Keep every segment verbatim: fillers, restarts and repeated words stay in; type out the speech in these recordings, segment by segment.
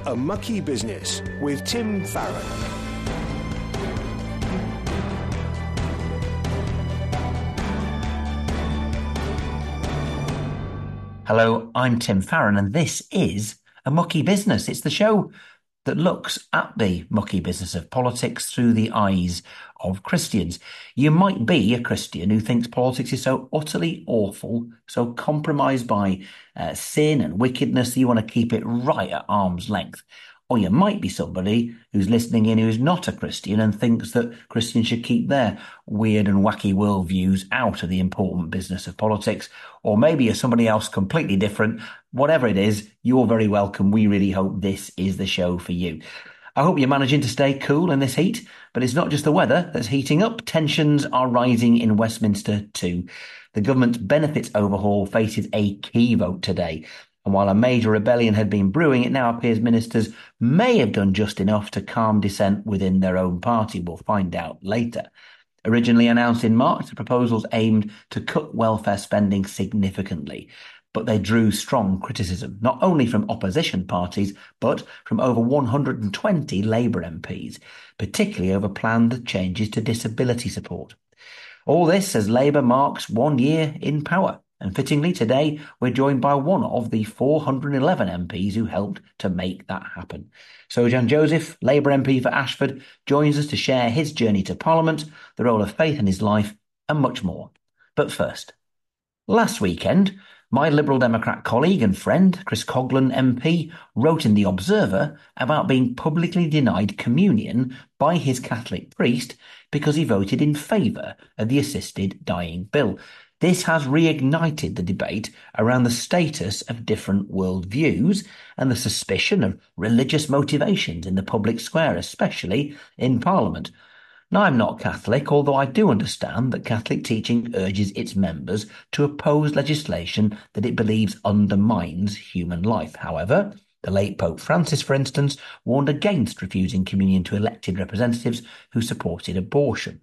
A Mucky Business with Tim Farron. Hello, I'm Tim Farron, and this is A Mucky Business. It's the show that looks at the mucky business of politics through the eyes of Christians. You might be a Christian who thinks politics is so utterly awful, so compromised by uh, sin and wickedness that you want to keep it right at arm's length. Or you might be somebody who's listening in who's not a Christian and thinks that Christians should keep their weird and wacky worldviews out of the important business of politics. Or maybe you're somebody else completely different. Whatever it is, you're very welcome. We really hope this is the show for you. I hope you're managing to stay cool in this heat, but it's not just the weather that's heating up. Tensions are rising in Westminster too. The government's benefits overhaul faces a key vote today. And while a major rebellion had been brewing, it now appears ministers may have done just enough to calm dissent within their own party. We'll find out later. Originally announced in March, the proposals aimed to cut welfare spending significantly, but they drew strong criticism, not only from opposition parties, but from over one hundred twenty Labour M Ps, particularly over planned changes to disability support. All this as Labour marks one year in power. And fittingly, today, we're joined by one of the four hundred eleven M Ps who helped to make that happen. Sojan Joseph, Labour M P for Ashford, joins us to share his journey to Parliament, the role of faith in his life, and much more. But first, last weekend, my Liberal Democrat colleague and friend, Chris Coughlan M P, wrote in The Observer about being publicly denied communion by his Catholic priest because he voted in favour of the assisted dying bill. This has reignited the debate around the status of different worldviews and the suspicion of religious motivations in the public square, especially in Parliament. Now, I'm not Catholic, although I do understand that Catholic teaching urges its members to oppose legislation that it believes undermines human life. However, the late Pope Francis, for instance, warned against refusing communion to elected representatives who supported abortion.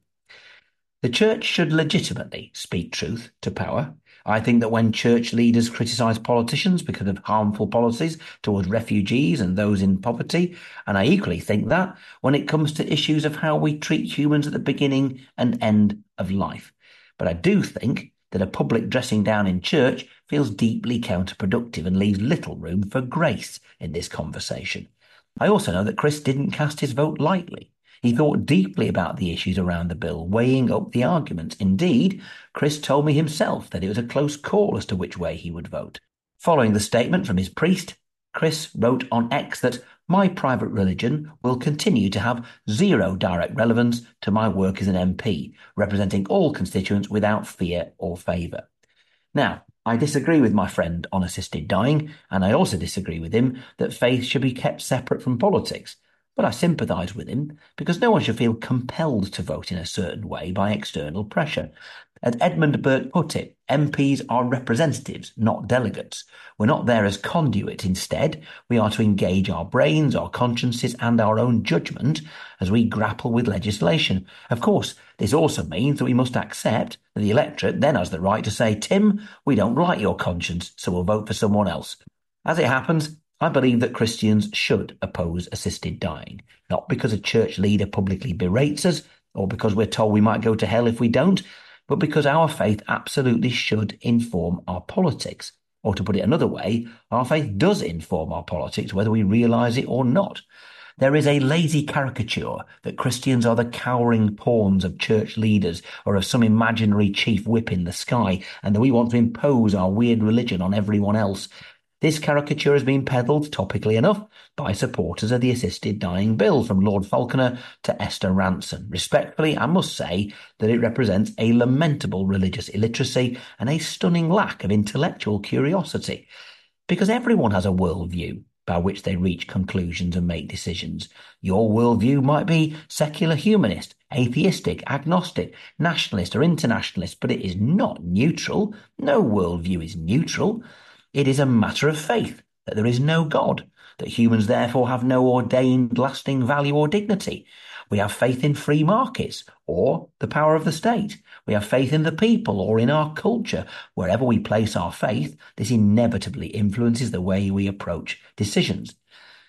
The church should legitimately speak truth to power. I think that when church leaders criticise politicians because of harmful policies towards refugees and those in poverty, and I equally think that when it comes to issues of how we treat humans at the beginning and end of life. But I do think that a public dressing down in church feels deeply counterproductive and leaves little room for grace in this conversation. I also know that Chris didn't cast his vote lightly. He thought deeply about the issues around the bill, weighing up the arguments. Indeed, Chris told me himself that it was a close call as to which way he would vote. Following the statement from his priest, Chris wrote on X that my private religion will continue to have zero direct relevance to my work as an M P, representing all constituents without fear or favour. Now, I disagree with my friend on assisted dying, and I also disagree with him that faith should be kept separate from politics. But I sympathise with him because no one should feel compelled to vote in a certain way by external pressure. As Edmund Burke put it, M Ps are representatives, not delegates. We're not there as conduit. Instead, we are to engage our brains, our consciences and our own judgment as we grapple with legislation. Of course, this also means that we must accept that the electorate then has the right to say, Tim, we don't like your conscience, so we'll vote for someone else. As it happens, I believe that Christians should oppose assisted dying, not because a church leader publicly berates us or because we're told we might go to hell if we don't, but because our faith absolutely should inform our politics. Or to put it another way, our faith does inform our politics, whether we realise it or not. There is a lazy caricature that Christians are the cowering pawns of church leaders or of some imaginary chief whip in the sky, and that we want to impose our weird religion on everyone else. This caricature has been peddled, topically enough, by supporters of the assisted dying bill, from Lord Falconer to Esther Ranson. Respectfully, I must say that it represents a lamentable religious illiteracy and a stunning lack of intellectual curiosity. Because everyone has a worldview by which they reach conclusions and make decisions. Your worldview might be secular humanist, atheistic, agnostic, nationalist or internationalist, but it is not neutral. No worldview is neutral. It is a matter of faith that there is no God, that humans therefore have no ordained lasting value or dignity. We have faith in free markets or the power of the state. We have faith in the people or in our culture. Wherever we place our faith, this inevitably influences the way we approach decisions.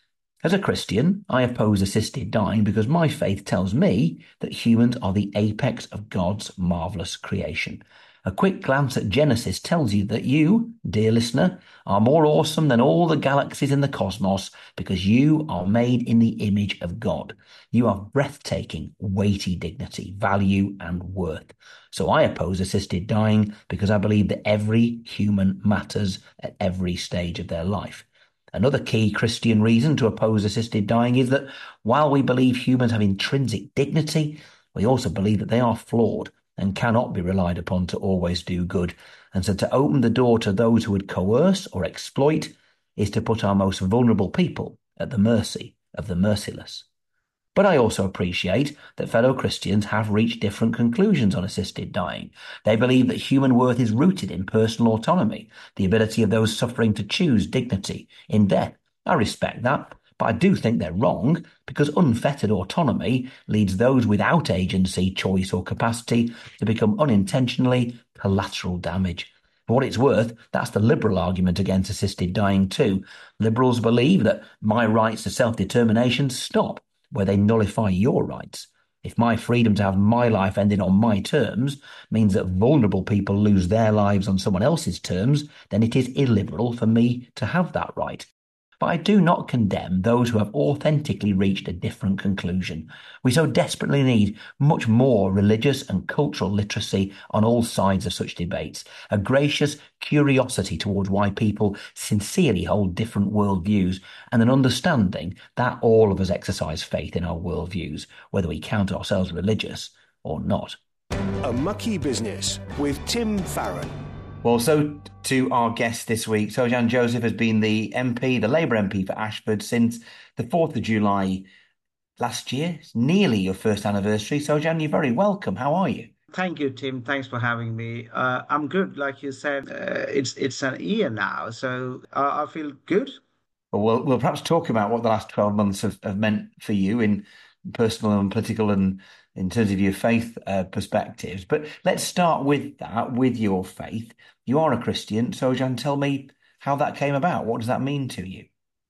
As a Christian, I oppose assisted dying because my faith tells me that humans are the apex of God's marvelous creation. A quick glance at Genesis tells you that you, dear listener, are more awesome than all the galaxies in the cosmos because you are made in the image of God. You have breathtaking, weighty dignity, value, and worth. So I oppose assisted dying because I believe that every human matters at every stage of their life. Another key Christian reason to oppose assisted dying is that while we believe humans have intrinsic dignity, we also believe that they are flawed and cannot be relied upon to always do good. And so to open the door to those who would coerce or exploit is to put our most vulnerable people at the mercy of the merciless. But I also appreciate that fellow Christians have reached different conclusions on assisted dying. They believe that human worth is rooted in personal autonomy, the ability of those suffering to choose dignity in death. I respect that, but I do think they're wrong because unfettered autonomy leads those without agency, choice, or capacity to become unintentionally collateral damage. For what it's worth, that's the liberal argument against assisted dying too. Liberals believe that my rights to self-determination stop where they nullify your rights. If my freedom to have my life ending on my terms means that vulnerable people lose their lives on someone else's terms, then it is illiberal for me to have that right. But I do not condemn those who have authentically reached a different conclusion. We so desperately need much more religious and cultural literacy on all sides of such debates, a gracious curiosity towards why people sincerely hold different worldviews, and an understanding that all of us exercise faith in our worldviews, whether we count ourselves religious or not. A Mucky Business with Tim Farron. Well, so to our guest this week, Sojan Joseph has been the M P, the Labour M P for Ashford since the fourth of July last year. It's nearly your first anniversary. Sojan, you're very welcome. How are you? Thank you, Tim. Thanks for having me. Uh, I'm good. Like you said, uh, it's it's an year now, so I, I feel good. Well, well, we'll perhaps talk about what the last twelve months have, have meant for you in personal and political and in terms of your faith uh, perspectives. But let's start with that, with your faith. You are a Christian. Sojan, tell me how that came about. What does that mean to you?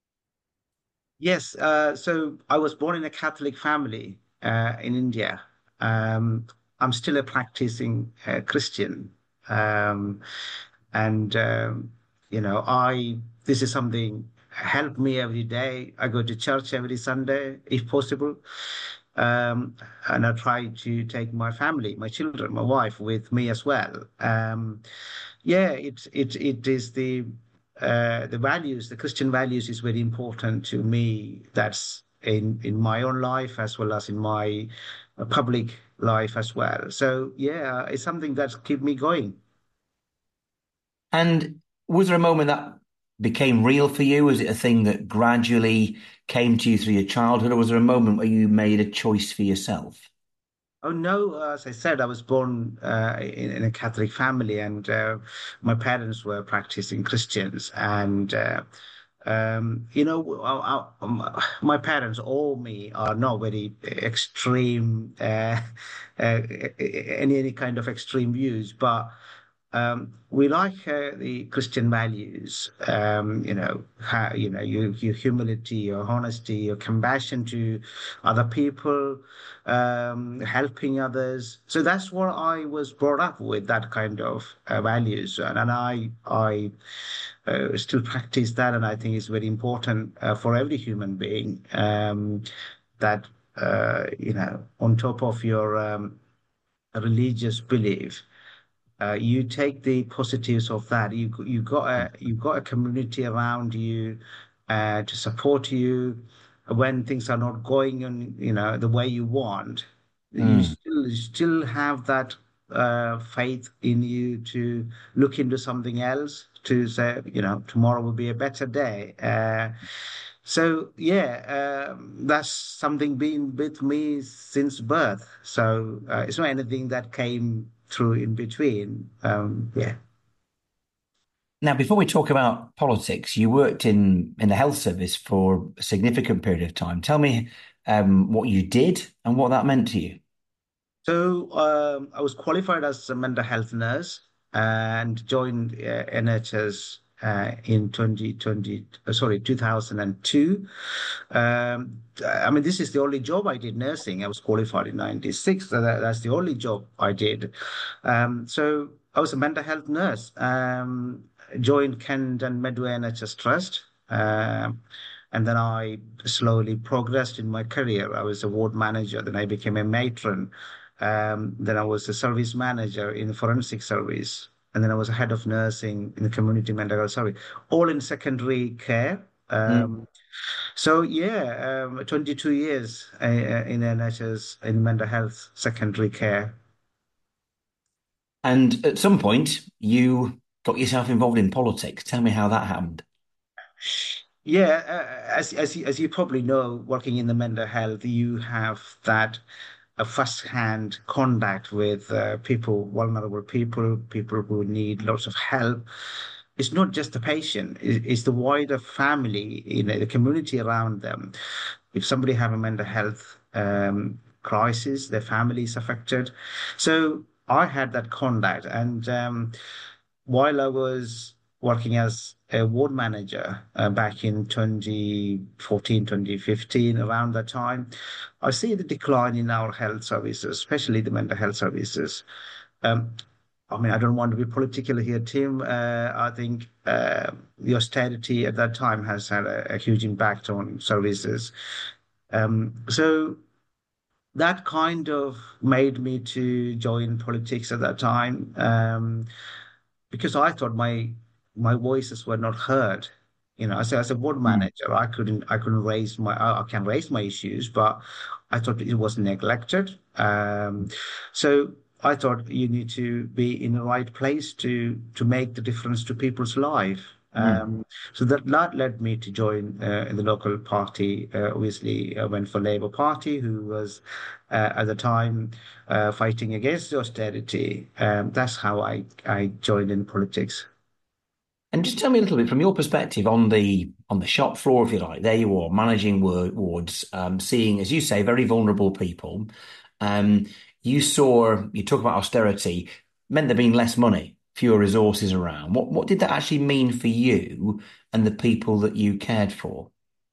Yes. Uh, so I was born in a Catholic family uh, in India. Um, I'm still a practicing uh, Christian, um, and um, you know, I this is something help me every day. I go to church every Sunday, if possible. Um, and I try to take my family, my children, my wife with me as well. Um, yeah, it it it is the uh, the values, the Christian values, is very important to me. That's in in my own life as well as in my uh, public life as well. So yeah, it's something that's keep me going. And was there a moment that became real for you? Was it a thing that gradually came to you through your childhood, or was there a moment where you made a choice for yourself? Oh no, as I said, I was born uh, in, in a Catholic family, and uh, my parents were practicing Christians. And uh, um, you know, I, I, um, my parents, all me, are not very extreme, uh, uh, any any kind of extreme views, but um, we like uh, the Christian values. Um, you know, how, you know, your, your humility, your honesty, your compassion to other people, um, helping others. So that's what I was brought up with, that kind of uh, values, and, and I I uh, still practice that, and I think it's very important uh, for every human being, um, that uh, you know, on top of your um, religious belief, uh, you take the positives of that. You you got a you got a community around you uh, to support you when things are not going on, you know, the way you want. You Mm. still you still have that uh, faith in you to look into something else, to say, you know, tomorrow will be a better day. Uh, so yeah, um, that's something been with me since birth. So uh, it's not anything that came through in between. Um, yeah. Now, before we talk about politics, you worked in in the health service for a significant period of time. Tell me um, what you did and what that meant to you. So um, I was qualified as a mental health nurse and joined uh, N H S uh, in twenty twenty, uh, sorry, two thousand two. Um, I mean, this is the only job I did nursing. I was qualified in ninety-six. So that, that's the only job I did. Um, so I was a mental health nurse. Um, joined Kent and Medway N H S Trust. Um, and then I slowly progressed in my career. I was a ward manager. Then I became a matron. Um, then I was a service manager in the forensic service. And then I was a head of nursing in the community mental health service, all in secondary care. Mm. Um, so yeah, um, twenty-two years uh, uh, in N H S in mental health secondary care. And at some point, you got yourself involved in politics. Tell me how that happened. Yeah, uh, as as you, as you probably know, working in the mental health, you have that a first-hand contact with uh, people, vulnerable people, people who need lots of help. It's not just the patient; it- it's the wider family, you know, the community around them. If somebody have a mental health um, crisis, their family is affected. So I had that contact, and um, while I was working as a ward manager uh, back in twenty fourteen, twenty fifteen, around that time, I see the decline in our health services, especially the mental health services. Um, I mean, I don't want to be political here, Tim. Uh, I think uh, the austerity at that time has had a, a huge impact on services. Um, so that kind of made me to join politics at that time. Um, because I thought my my voices were not heard. You know, as a, as a board Mm. manager, I couldn't I couldn't raise my I, I can raise my issues, but I thought it was neglected. Um, so I thought you need to be in the right place to to make the difference to people's life. Mm. Um, so that that led me to join uh, in the local party. Uh, obviously, I went for Labour Party, who was uh, at the time uh, fighting against the austerity. Um, that's how I, I joined in politics. And just tell me a little bit from your perspective on the on the shop floor, if you like. There you are, managing wards, um, seeing, as you say, very vulnerable people. Um, you saw, you talk about austerity, meant there being less money, fewer resources around. What what did that actually mean for you and the people that you cared for?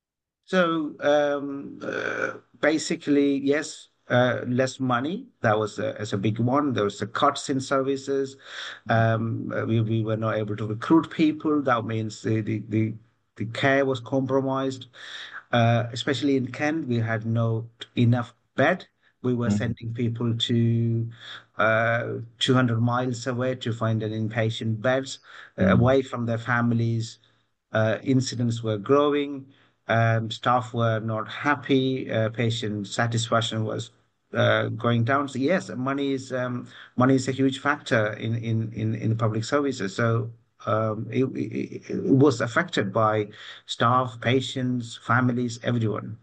So um, uh, basically, yes, uh, less money. That was a, as a big one. There was the cuts in services. Um, uh, we we were not able to recruit people. That means the the the, the care was compromised. Uh, especially in Kent, we had no enough bed. We were Mm. sending people to uh, two hundred miles away to find an inpatient beds, uh, Mm. away from their families. Uh, incidents were growing. Um, staff were not happy. Uh, patient satisfaction was uh, going down. So yes, money is um, money is a huge factor in in in, in the public services. So um, it, it, it was affected by staff, patients, families, everyone.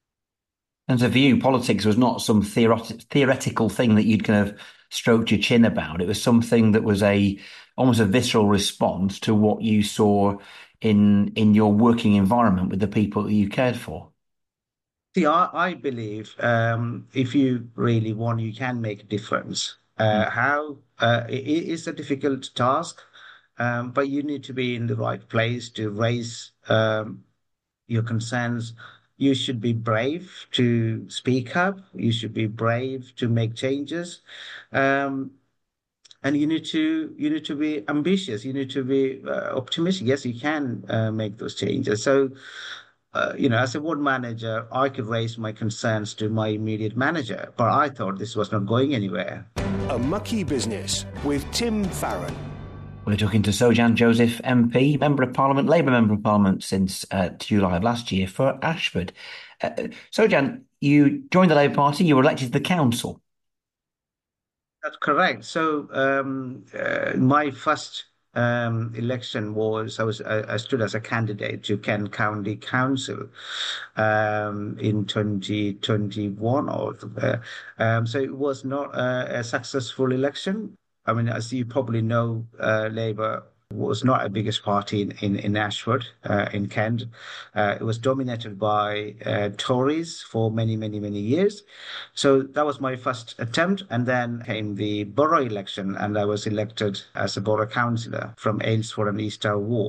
And so for you, politics was not some theoret theoretical thing that you'd kind of stroked your chin about. It was something that was a almost a visceral response to what you saw in in your working environment with the people that you cared for. See, I, I believe um, if you really want, you can make a difference. Mm. Uh, how uh, it, it is a difficult task, um, but you need to be in the right place to raise um, your concerns. You should be brave to speak up. You should be brave to make changes. Um, and you need to you need to be ambitious. You need to be uh, optimistic. Yes, you can uh, make those changes. So, uh, you know, as a ward manager, I could raise my concerns to my immediate manager, but I thought this was not going anywhere. A Mucky Business with Tim Farron. We're talking to Sojan Joseph, M P, Member of Parliament, Labour Member of Parliament since uh, July of last year for Ashford. Uh, Sojan, you joined the Labour Party, you were elected to the council. That's correct. So, um, uh, my first um, election was I was I, I stood as a candidate to Kent County Council um, in twenty twenty-one, or uh, um, so it was not a, a successful election. I mean, as you probably know, uh, Labour was not a biggest party in in, in Ashford, uh, in Kent. Uh, it was dominated by uh, Tories for many, many, many years. So that was my first attempt, and then came the borough election, and I was elected as a borough councillor from Aylesford and Easter Ward.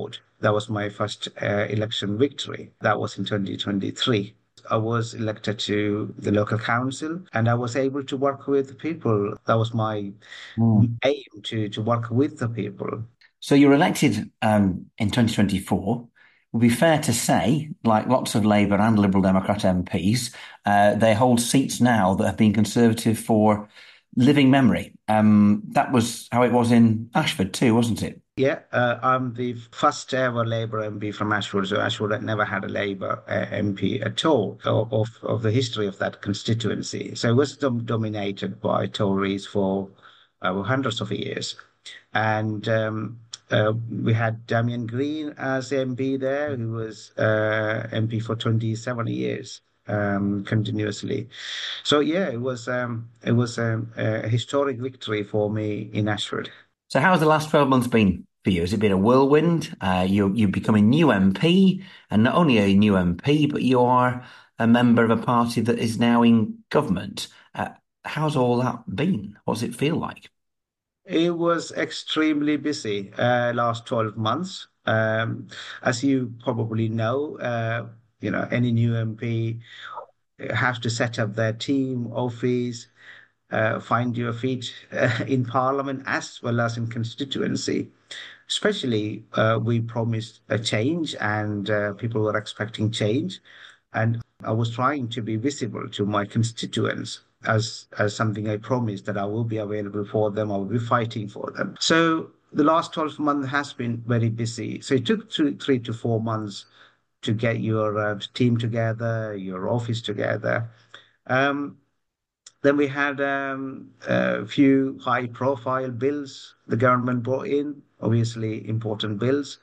That was my first uh, election victory. That was in twenty twenty-three. I was elected to the local council and I was able to work with the people. That was my Mm. aim to, to work with the people. So you were elected um, in twenty twenty-four. It would be fair to say, like lots of Labour and Liberal Democrat M Ps, uh, they hold seats now that have been Conservative for living memory. Um, that was how it was in Ashford too, wasn't it? Yeah, uh, I'm the first ever Labour M P from Ashford. So Ashford had never had a Labour uh, M P at all of, of, of the history of that constituency. So it was dom dominated by Tories for uh, hundreds of years. And um, uh, we had Damian Green as M P there, who was uh, M P for twenty-seven years um, continuously. So yeah, it was um, it was um, a historic victory for me in Ashford. So how has the last twelve months been for you? Has it been a whirlwind? Uh, you, you've become a new M P, and not only a new M P, but you are a member of a party that is now in government. Uh, how's all that been? What does it feel like? It was extremely busy uh, last twelve months. Um, as you probably know, uh, you know, any new M P has to set up their team, office, uh, find your feet uh, in Parliament as well as in constituency. Especially, uh, we promised a change and uh, people were expecting change. And I was trying to be visible to my constituents as, as something I promised that I will be available for them, I will be fighting for them. So the last twelve months has been very busy. So it took three, three to four months to get your uh, team together, your office together. Um, then we had um, a few high profile bills the government brought in, obviously important bills.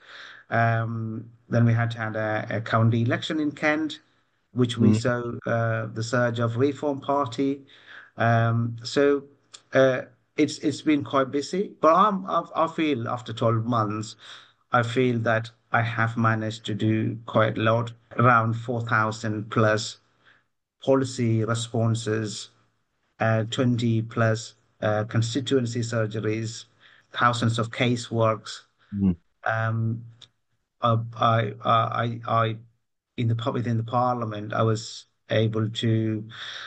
Um, then we had to have a, a county election in Kent, which we Mm. saw uh, the surge of Reform Party. Um, so uh, it's it's been quite busy, but I'm, I've, I feel after twelve months, I feel that I have managed to do quite a lot, around four thousand plus policy responses, uh, twenty plus uh, constituency surgeries, thousands of caseworks. Mm. Um, uh, I, I, I, in the within the parliament, I was able to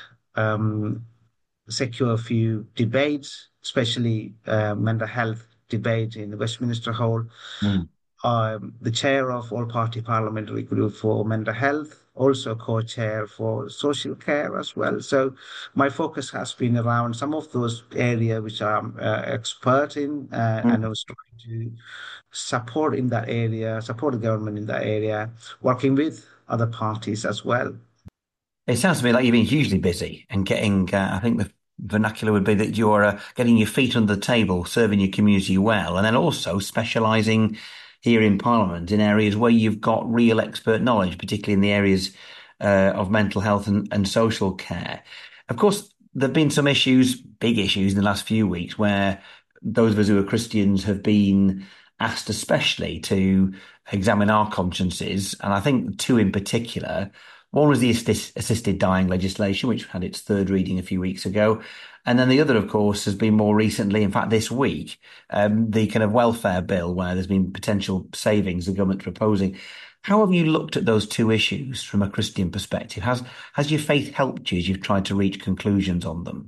um, secure a few debates, especially uh, mental health debate in the Westminster Hall. Mm. Um, the chair of All Party Parliamentary Group for Mental Health, also co-chair for social care as well. So my focus has been around some of those areas which I'm uh, expert in, uh, and I Mm. was trying to support in that area, support the government in that area, working with other parties as well. It sounds to me like you've been hugely busy and getting, uh, I think the vernacular would be that you're uh, getting your feet under the table, serving your community well, and then also specialising here in Parliament in areas where you've got real expert knowledge, particularly in the areas uh, of mental health and, and social care. Of course, there have been some issues, big issues in the last few weeks where those of us who are Christians have been asked especially to examine our consciences. And I think two in particular. One was the assist- assisted dying legislation, which had its third reading a few weeks ago. And then the other, of course, has been more recently, in fact, this week, um, the kind of welfare bill where there's been potential savings the government's proposing. How have you looked at those two issues from a Christian perspective? Has has your faith helped you as you've tried to reach conclusions on them?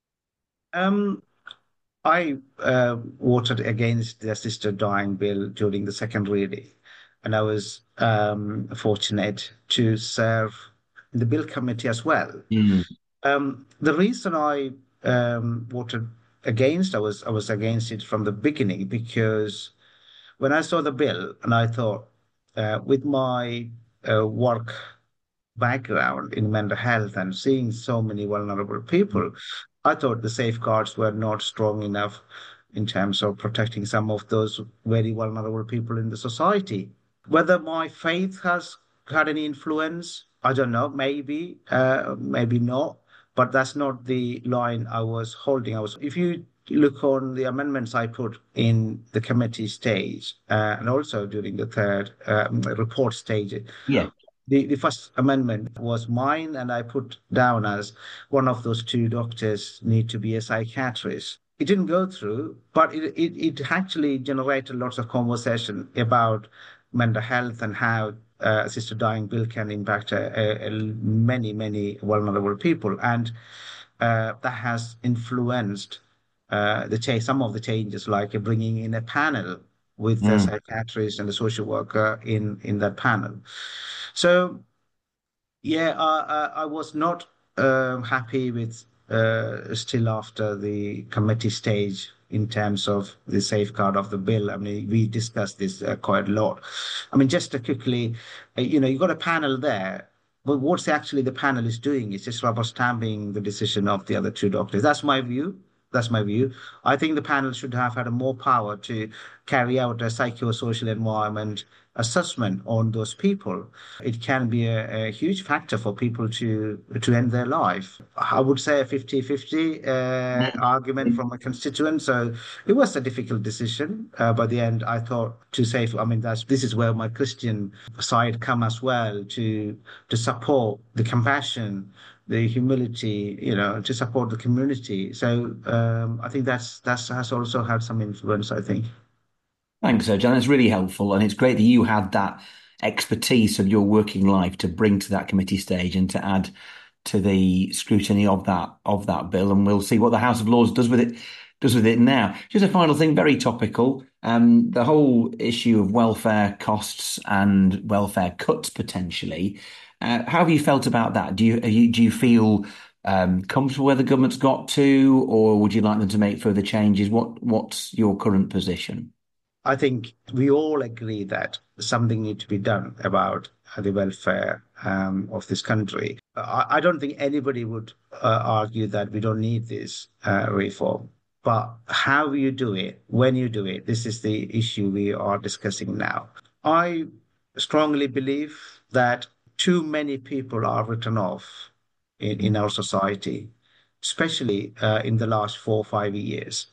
Um, I uh, voted against the assisted dying bill during the second reading, and I was um, fortunate to serve in the bill committee as well. Mm. Um, the reason I um, voted against, I was I was against it from the beginning because when I saw the bill and I thought, uh, with my uh, work background in mental health and seeing so many vulnerable people, I thought the safeguards were not strong enough in terms of protecting some of those very vulnerable people in the society. Whether my faith has had any influence, I don't know, maybe, uh, maybe not, but that's not the line I was holding. I was, if you look on the amendments I put in the committee stage, uh, and also during the third um, report stage, Yeah. the, the first amendment was mine, and I put down as one of those two doctors need to be a psychiatrist. It didn't go through, but it, it, it actually generated lots of conversation about mental health and how uh, assisted dying bill can impact uh, uh, many, many vulnerable people. And uh, that has influenced uh, the change, some of the changes, like bringing in a panel with the Mm. psychiatrist and the social worker in in that panel. So yeah, uh, I, I was not um, happy with uh, still after the committee stage in terms of the safeguard of the bill. I mean, we discussed this uh, quite a lot. I mean, just to quickly, uh, you know, you got a panel there, but what's actually the panel is doing is just rubber stamping the decision of the other two doctors. That's my view. That's my view. I think the panel should have had more power to carry out a psychosocial environment assessment on those people. It can be a, a huge factor for people to to end their life. I would say a fifty-fifty uh, argument from a constituent. So it was a difficult decision. Uh, by the end, I thought to say, I mean, that's this is where my Christian side come as well to to support the compassion, the humility, you know, to support the community. So um, I think that's that's has also had some influence, I think. Thanks, Sir John. That's really helpful, and it's great that you had that expertise of your working life to bring to that committee stage and to add to the scrutiny of that of that bill. And we'll see what the House of Lords does with it does with it now. Just a final thing, very topical. Um, the whole issue of welfare costs and welfare cuts potentially. Uh, how have you felt about that? Do you, are you do you feel um, comfortable where the government's got to, or would you like them to make further changes? What what's your current position? I think we all agree that something needs to be done about uh, the welfare um, of this country. I, I don't think anybody would uh, argue that we don't need this uh, reform. But how you do it, when you do it, this is the issue we are discussing now. I strongly believe that too many people are written off in, in our society, especially uh, in the last four or five years.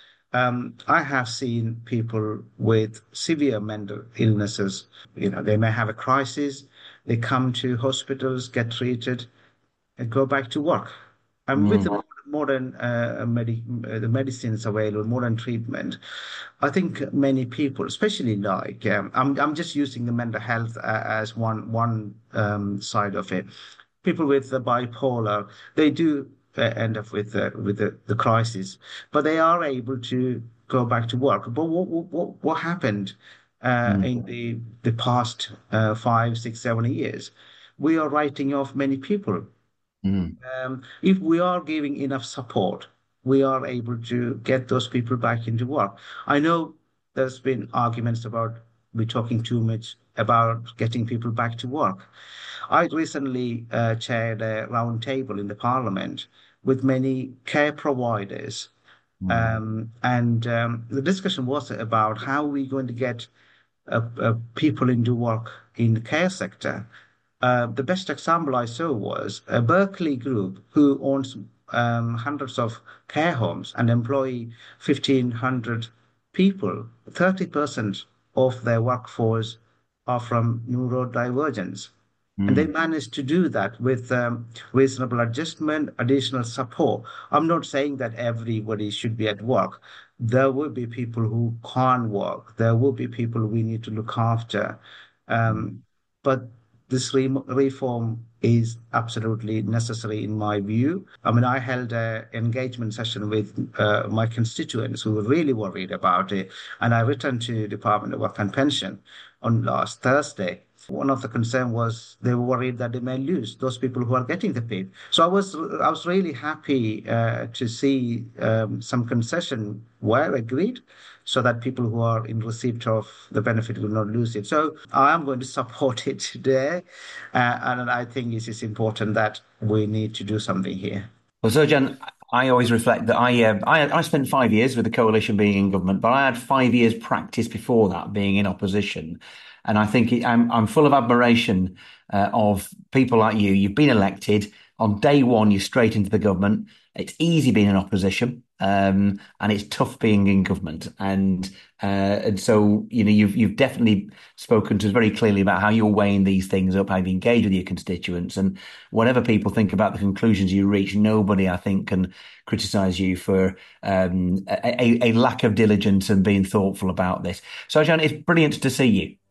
Um, I have seen people with severe mental illnesses. You know, they may have a crisis, they come to hospitals, get treated, and go back to work. And with Mm, the modern uh, medi uh, the medicines available, modern treatment, I think many people, especially like um, I'm, I'm just using the mental health uh, as one one um, side of it. People with the bipolar, they do uh, end up with uh, with the, the crisis, but they are able to go back to work. But what what what happened uh, mm, in the the past uh, five, six, seven years? We are writing off many people. mm, Um, if we are giving enough support, we are able to get those people back into work. I know there's been arguments about we talking too much about getting people back to work. I recently uh, chaired a round table in the parliament with many care providers. mm, Um, and um, the discussion was about how we're going to get uh, uh, people into work in the care sector. Uh, the best example I saw was a Berkeley group who owns um, hundreds of care homes and employ fifteen hundred people. thirty percent of their workforce are from neurodivergence. And they mm, managed to do that with um, reasonable adjustment, additional support. I'm not saying that everybody should be at work. There will be people who can't work. There will be people we need to look after. mm. Um, but this re reform is absolutely necessary in my view. I mean, I held an engagement session with uh, my constituents who were really worried about it, and I returned to Department of Work and Pension on last Thursday. One of the concern was they were worried that they may lose those people who are getting the pay. So I was I was really happy uh, to see um, some concession were agreed, so that people who are in receipt of the benefit will not lose it. So I am going to support it today, uh, and I think it is important that we need to do something here. Well, so Jan, I always reflect that I, uh, I I spent five years with the coalition being in government, but I had five years practice before that being in opposition, and I think it, I'm I'm full of admiration uh, of people like you. You've been elected on day one. You're straight into the government. It's easy being in opposition, um, and it's tough being in government. And uh, and so you know you've you've definitely spoken to us very clearly about how you're weighing these things up, how you engage with your constituents, and whatever people think about the conclusions you reach, nobody, I think, can criticise you for um, a, a, a lack of diligence and being thoughtful about this. So, John, it's brilliant to see you.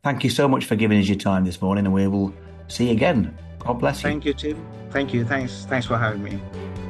Thank you so much for giving us your time this morning, and we will see you again. God bless you. Thank you, Tim. Thank you. Thanks. Thanks for having me.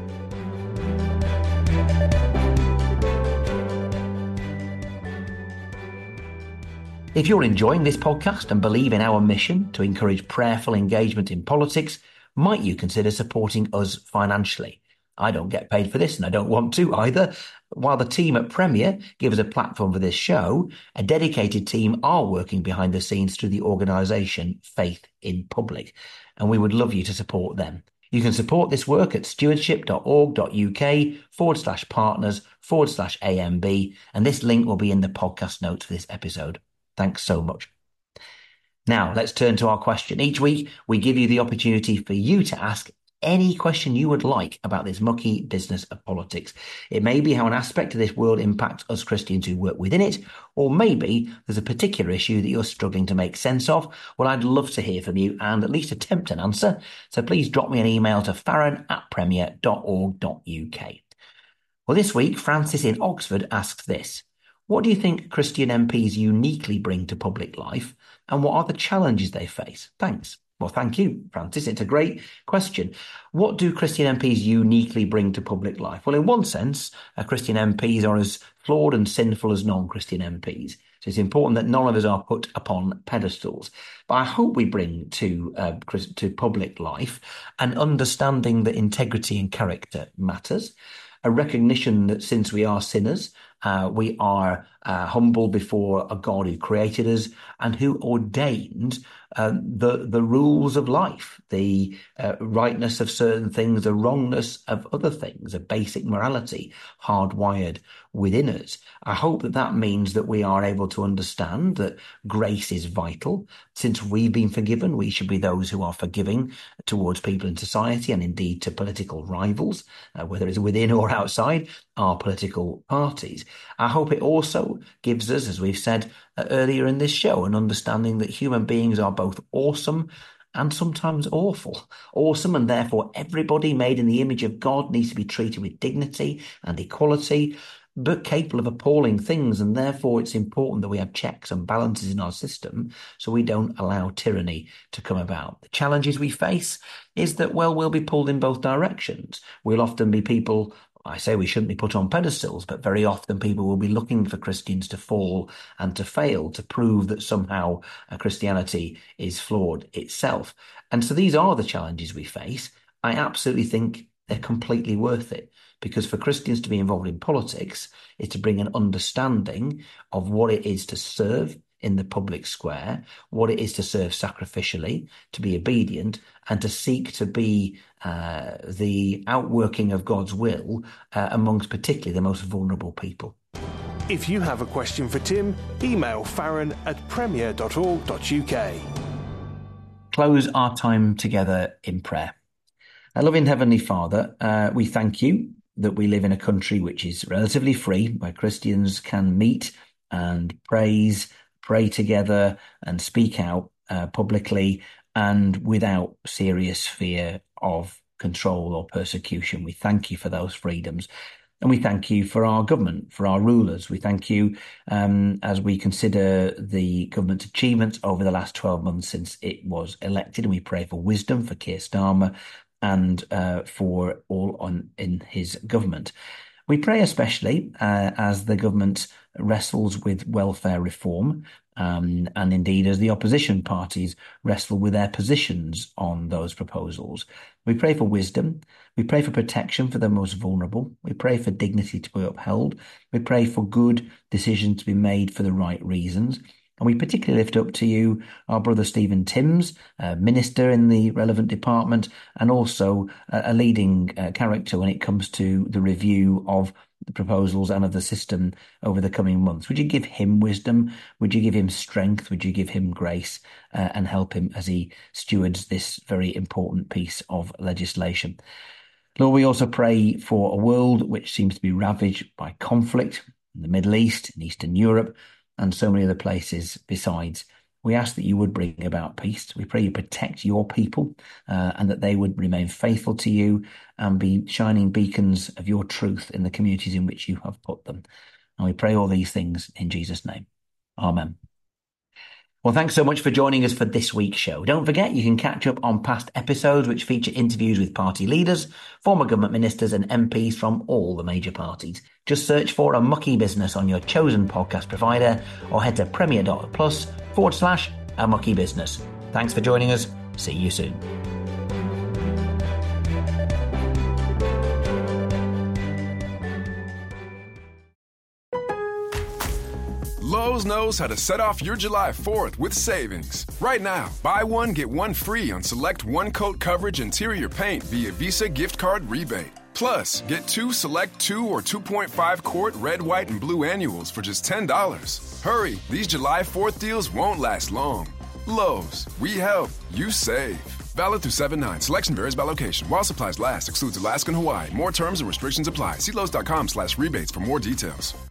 If you're enjoying this podcast and believe in our mission to encourage prayerful engagement in politics, might you consider supporting us financially? I don't get paid for this, and I don't want to either. While the team at Premier give us a platform for this show, a dedicated team are working behind the scenes through the organisation Faith in Public, and we would love you to support them. You can support this work at stewardship.org.uk forward slash partners forward slash AMB, and this link will be in the podcast notes for this episode. Thanks so much. Now, let's turn to our question. Each week, we give you the opportunity for you to ask any question you would like about this mucky business of politics. It may be how an aspect of this world impacts us Christians who work within it, or maybe there's a particular issue that you're struggling to make sense of. Well, I'd love to hear from you and at least attempt an answer. So please drop me an email to farron at premier dot org dot uk. Well, this week, Francis in Oxford asks this. What do you think Christian M Ps uniquely bring to public life, and what are the challenges they face? Thanks. Well, thank you, Francis. It's a great question. What do Christian M Ps uniquely bring to public life? Well, in one sense, uh, Christian M Ps are as flawed and sinful as non-Christian M Ps. So it's important that none of us are put upon pedestals. But I hope we bring to uh, to public life an understanding that integrity and character matters, a recognition that since we are sinners, uh, we are uh, humble before a God who created us and who ordained uh, the the rules of life, the uh, rightness of certain things, the wrongness of other things, a basic morality hardwired within us. I hope that that means that we are able to understand that grace is vital. Since we've been forgiven, we should be those who are forgiving towards people in society and indeed to political rivals, uh, whether it's within or outside our political parties. I hope it also gives us, as we've said uh, earlier in this show, an understanding that human beings are both awesome and sometimes awful. Awesome, and therefore everybody made in the image of God needs to be treated with dignity and equality, but capable of appalling things, and therefore it's important that we have checks and balances in our system so we don't allow tyranny to come about. The challenges we face is that, well, we'll be pulled in both directions. We'll often be people, I say we shouldn't be put on pedestals, but very often people will be looking for Christians to fall and to fail, to prove that somehow uh, Christianity is flawed itself. And so these are the challenges we face. I absolutely think they're completely worth it, because for Christians to be involved in politics is to bring an understanding of what it is to serve in the public square, what it is to serve sacrificially, to be obedient, and to seek to be uh, the outworking of God's will uh, amongst particularly the most vulnerable people. If you have a question for Tim, email farron at premier dot org dot uk. Close our time together in prayer. Our loving Heavenly Father, uh, we thank you that we live in a country which is relatively free, where Christians can meet and praise, pray together and speak out uh, publicly and without serious fear of control or persecution. We thank you for those freedoms. And we thank you for our government, for our rulers. We thank you um, as we consider the government's achievements over the last twelve months since it was elected. And we pray for wisdom for Keir Starmer and uh, for all on in his government. We pray especially uh, as the government wrestles with welfare reform, um, and indeed as the opposition parties wrestle with their positions on those proposals. We pray for wisdom. We pray for protection for the most vulnerable. We pray for dignity to be upheld. We pray for good decisions to be made for the right reasons. And we particularly lift up to you our brother Stephen Timms, uh, minister in the relevant department, and also uh, a leading uh, character when it comes to the review of the proposals and of the system over the coming months. Would you give him wisdom? Would you give him strength? Would you give him grace uh, and help him as he stewards this very important piece of legislation? Lord, we also pray for a world which seems to be ravaged by conflict in the Middle East, in Eastern Europe, and so many other places besides. We ask that you would bring about peace. We pray you protect your people uh, and that they would remain faithful to you and be shining beacons of your truth in the communities in which you have put them. And we pray all these things in Jesus' name. Amen. Well, thanks so much for joining us for this week's show. Don't forget, you can catch up on past episodes which feature interviews with party leaders, former government ministers and M Ps from all the major parties. Just search for A Mucky Business on your chosen podcast provider or head to premier.plus forward slash A Mucky Business. Thanks for joining us. See you soon. Lowe's knows how to set off your July fourth with savings. Right now, buy one, get one free on select one-coat coverage interior paint via Visa gift card rebate. Plus, get two select two or two point five quart red, white, and blue annuals for just ten dollars. Hurry, these July fourth deals won't last long. Lowe's, we help, you save. Valid through seven nine. Selection varies by location. While supplies last, excludes Alaska and Hawaii. More terms and restrictions apply. See Lowe's.com slash rebates for more details.